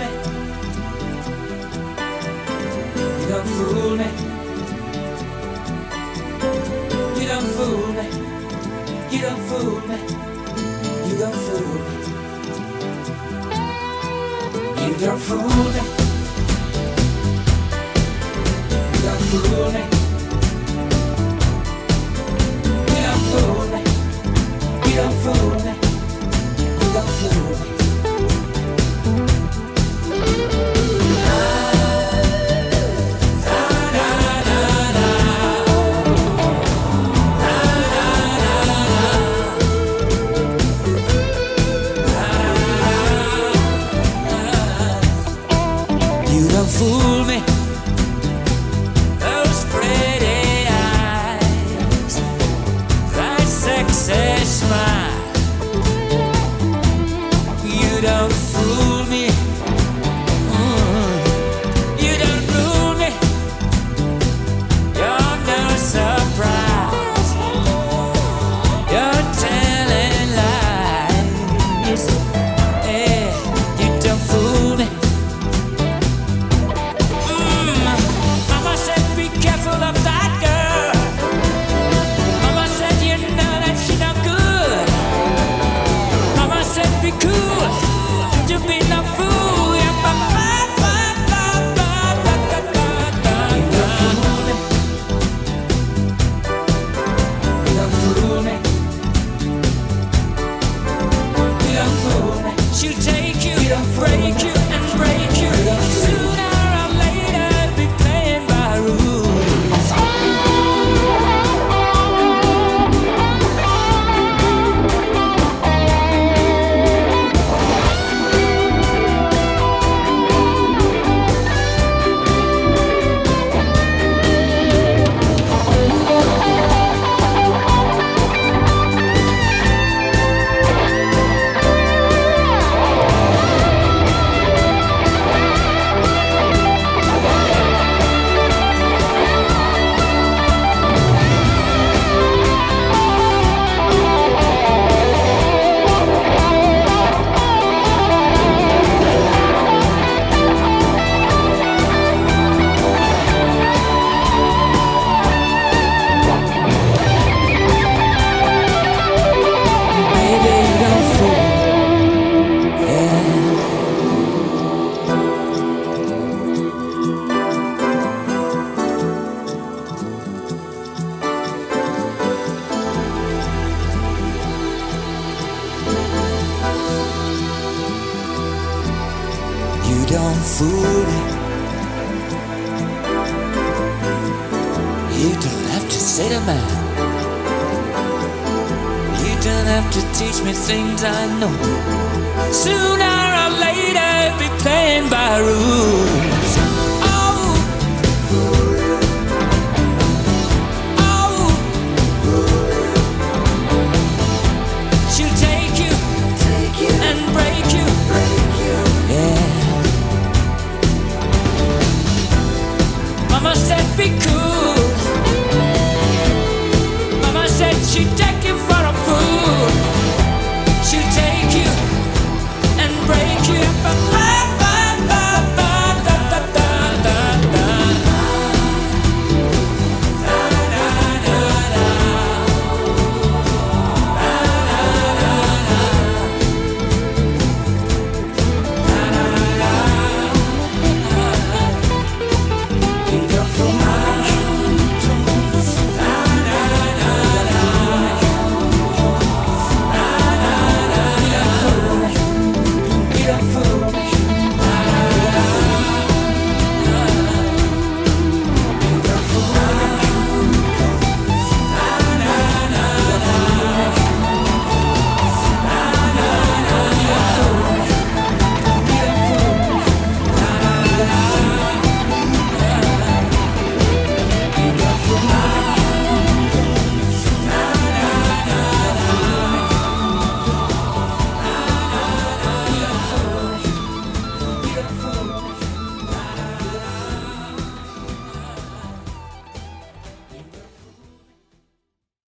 me. You don't fool me. You don't fool me. You don't fool me. You don't fool me. You don't fool me. You don't fool me. You don't fool me. You don't fool me. You don't fool me. You don't fool me. Those pretty eyes, that sexy smile. You don't fool me. You don't fool me. You're no surprise. You're telling lies. Yeah, you don't fool me. Mama said be careful of that girl. Mama said you know that she no good. Mama said be cool, you be no fool. Yeah, ba, ba, ba, ba, ba, ba, ba, ba, ba. You don't fool me. You don't fool me. She'll take you, break you, and break you. Sooner or later, be playing by rules. Baby, you don't fool. Yeah. You don't fool me. You don't have to say to man. You don't have to teach me things I know. Sooner or later, be playing